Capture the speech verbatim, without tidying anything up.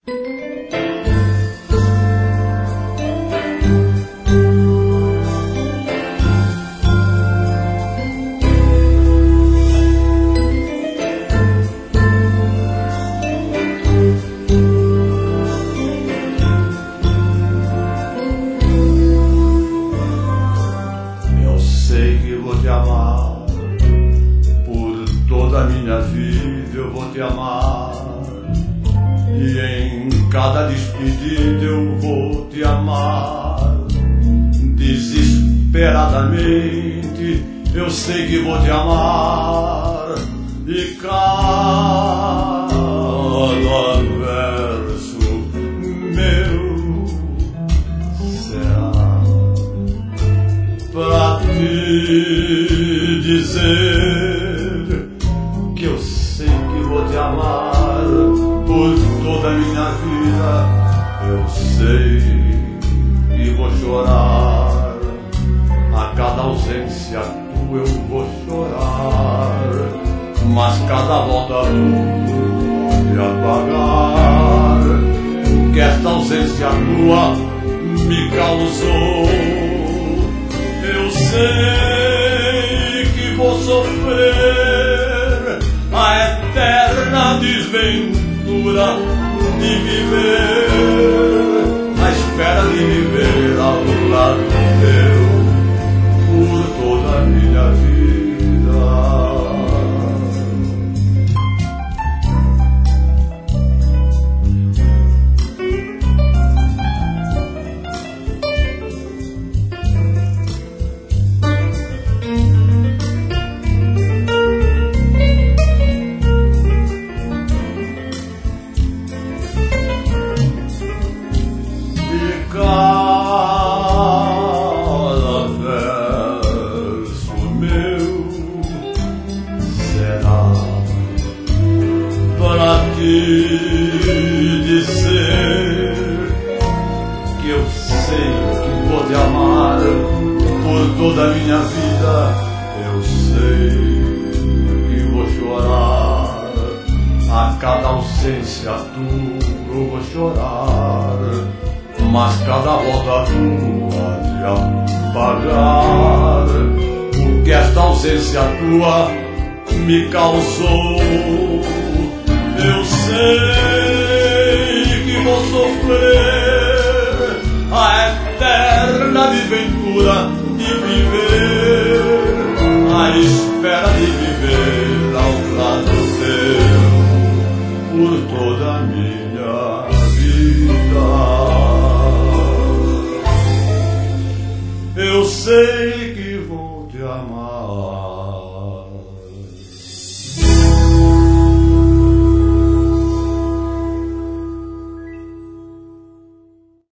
Minha vida eu vou te amar, e em cada despedida eu vou te amar. Desesperadamente eu sei que vou te amar, e cada verso meu será pra te dizer que eu sei que vou te amar por toda a minha vida. Eu sei que vou chorar, a cada ausência tua eu vou chorar, mas cada volta tua pode apagar o que esta ausência tua me causou. Eu sei que vou sofrer a eterna desventura de viver, à espera de viver ao lado teu por toda a minha vida. Cada verso meu será para te dizer que eu sei que vou te amar por toda a minha vida. Eu sei que vou chorar, a cada ausência tua eu vou chorar, mas cada volta tua de apagar o que esta ausência tua me causou. Eu sei que vou sofrer a eterna desventura de viver, à espera de viver ao lado teu por toda a minha vida. Eu sei